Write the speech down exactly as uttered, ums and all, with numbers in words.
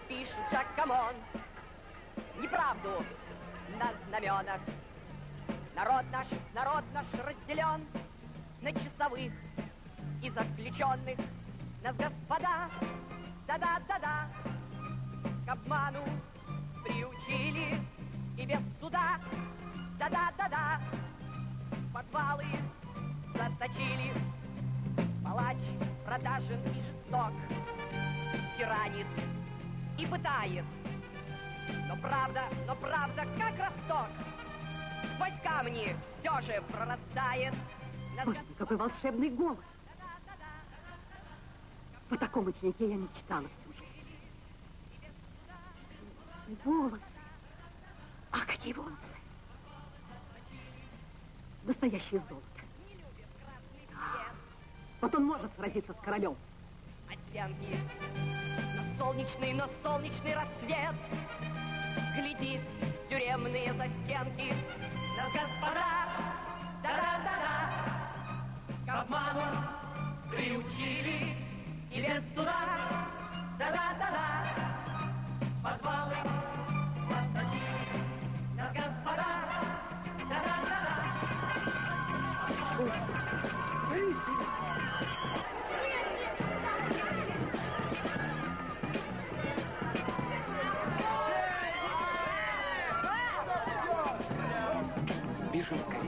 пишет Джакамон неправду на знаменах. Народ наш, народ наш разделен на часовых и заключенных. Нас, господа, да-да-да-да, к обману приучили и без суда, да-да-да-да, подвалы заточили. Палач продажен и жесток, тиранит и пытает. Но правда, но правда, как росток, сквозь камни все же прорастает. Боже, какой волшебный голос! По такому ученике я мечтала всю жизнь. Волосы! А какие волосы! Настоящее золото. Да. Вот он может сразиться с королем. Оттенки на солнечный, на солнечный рассвет глядит в тюремные застенки. Нас, господа, да-да-да-да, к обману приучили и без суда, да-да-да-да, подвалы заточили. Нас, господа, да-да-да-да. Бишевская